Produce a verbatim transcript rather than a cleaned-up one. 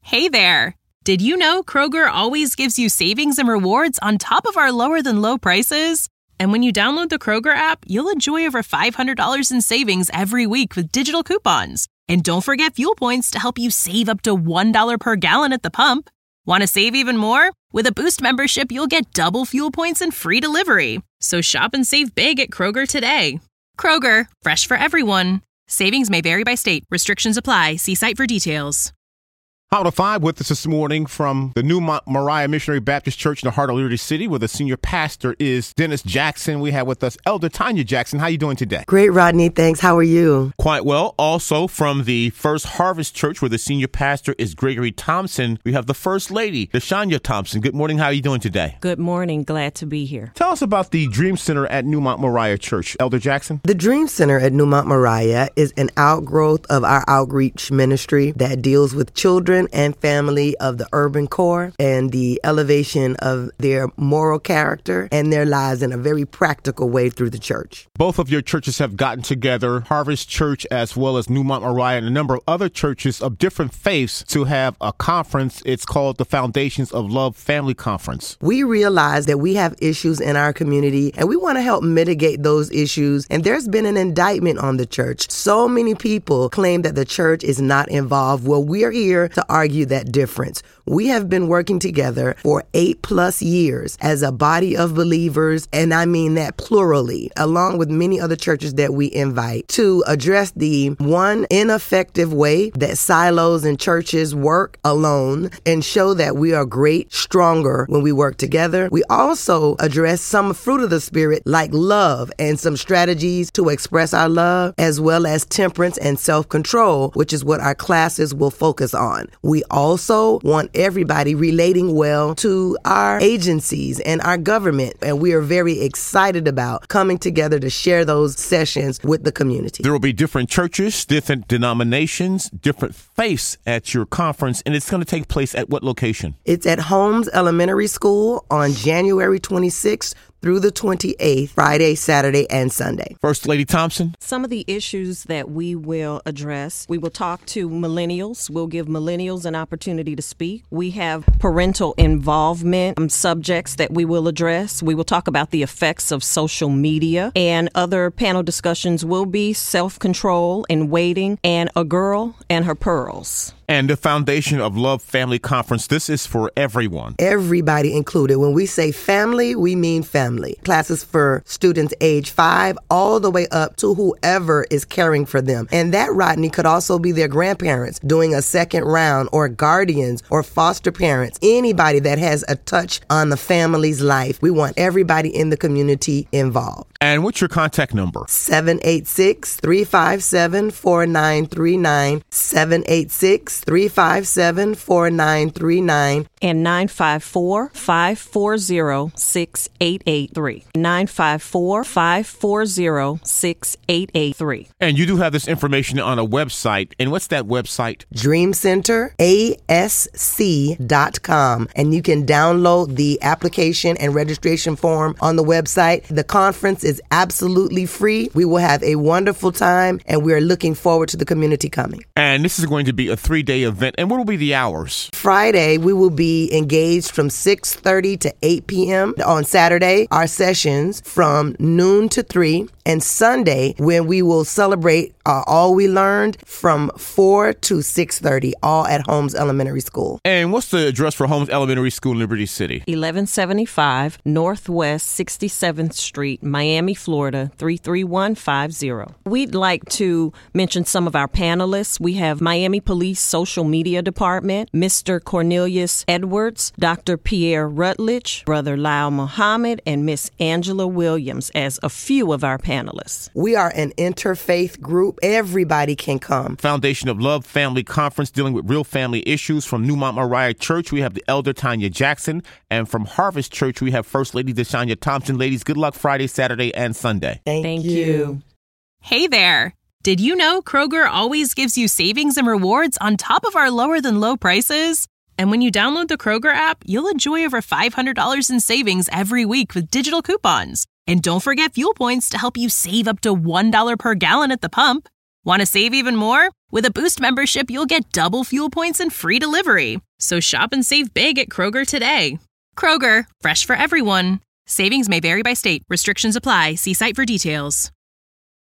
Hey there! Did you know Kroger always gives you savings and rewards on top of our lower-than-low prices? And when you download the Kroger app, you'll enjoy over five hundred dollars in savings every week with digital coupons. And don't forget fuel points to help you save up to one dollar per gallon at the pump. Want to save even more? With a Boost membership, you'll get double fuel points and free delivery. So shop and save big at Kroger today. Kroger, fresh for everyone. Savings may vary by state. Restrictions apply. See site for details. How to Five with us this morning from the New Moriah Missionary Baptist Church in the heart of Liberty City, where the senior pastor is Dennis Jackson. We have with us Elder Tanya Jackson. How are you doing today? Great, Rodney. Thanks. How are you? Quite well. Also from the First Harvest Church, where the senior pastor is Gregory Thompson, we have the First Lady, Deshania Thompson. Good morning. How are you doing today? Good morning. Glad to be here. Tell us about the Dream Center at Newmont Moriah Church, Elder Jackson. The Dream Center at Newmont Moriah is an outgrowth of our outreach ministry that deals with children and family of the urban core and the elevation of their moral character and their lives in a very practical way through the church. Both of your churches have gotten together, Harvest Church as well as Newmont Moriah and a number of other churches of different faiths, to have a conference. It's called the Foundations of Love Family Conference. We realize that we have issues in our community and we want to help mitigate those issues. And there's been an indictment on the church. So many people claim that the church is not involved. Well, we're here to argue that difference. We have been working together for eight plus years as a body of believers, and I mean that plurally, along with many other churches that we invite, to address the one ineffective way that silos and churches work alone and show that we are great, stronger when we work together. We also address some fruit of the Spirit like love and some strategies to express our love, as well as temperance and self-control, which is what our classes will focus on. We also want everybody relating well to our agencies and our government, and we are very excited about coming together to share those sessions with the community. There will be different churches, different denominations, different faiths at your conference, and it's going to take place at what location? It's at Holmes Elementary School on January twenty-sixth through the twenty-eighth, Friday, Saturday, and Sunday. First Lady Thompson. Some of the issues that we will address, we will talk to millennials. We'll give millennials an opportunity to speak. We have parental involvement um, subjects that we will address. We will talk about the effects of social media, and other panel discussions will be self-control and waiting and a girl and her pearls. And the Foundation of Love Family Conference, this is for everyone. Everybody included. When we say family, we mean family. Classes for students age five all the way up to whoever is caring for them. And that, Rodney, could also be their grandparents doing a second round, or guardians or foster parents, anybody that has a touch on the family's life. We want everybody in the community involved. And what's your contact number? seven eight six, three five seven, four nine three nine, seven eight six, three five seven, four nine three nine, and nine five four, five four zero, six eight eight three. nine five four, five four zero, six eight eight three. And you do have this information on a website. And what's that website? dream center a s c dot com. And you can download the application and registration form on the website. The conference is absolutely free. We will have a wonderful time, and we are looking forward to the community coming. And this is going to be a three-day event. And what will be the hours? Friday, we will be engaged from six thirty to eight p.m. On Saturday, our sessions from noon to three. And Sunday, when we will celebrate uh, all we learned from four to six thirty, all at Holmes Elementary School. And what's the address for Holmes Elementary School in Liberty City? eleven seventy-five Northwest sixty-seventh Street, Miami, Florida, three three one five zero. We'd like to mention some of our panelists. We have Miami Police Social Media Department, Mister Cornelius Edwards, Doctor Pierre Rutledge, Brother Lyle Muhammad, and Miss Angela Williams as a few of our panelists. We are an interfaith group. Everybody can come. Foundation of Love Family Conference, dealing with real family issues. From Newmont Moriah Church, we have the Elder Tanya Jackson. And from Harvest Church, we have First Lady Deshania Thompson. Ladies, good luck Friday, Saturday, and Sunday. Thank, Thank you. you. Hey there! Did you know Kroger always gives you savings and rewards on top of our lower-than-low prices? And when you download the Kroger app, you'll enjoy over five hundred dollars in savings every week with digital coupons. And don't forget fuel points to help you save up to one dollar per gallon at the pump. Want to save even more? With a Boost membership, you'll get double fuel points and free delivery. So shop and save big at Kroger today. Kroger, fresh for everyone. Savings may vary by state. Restrictions apply. See site for details.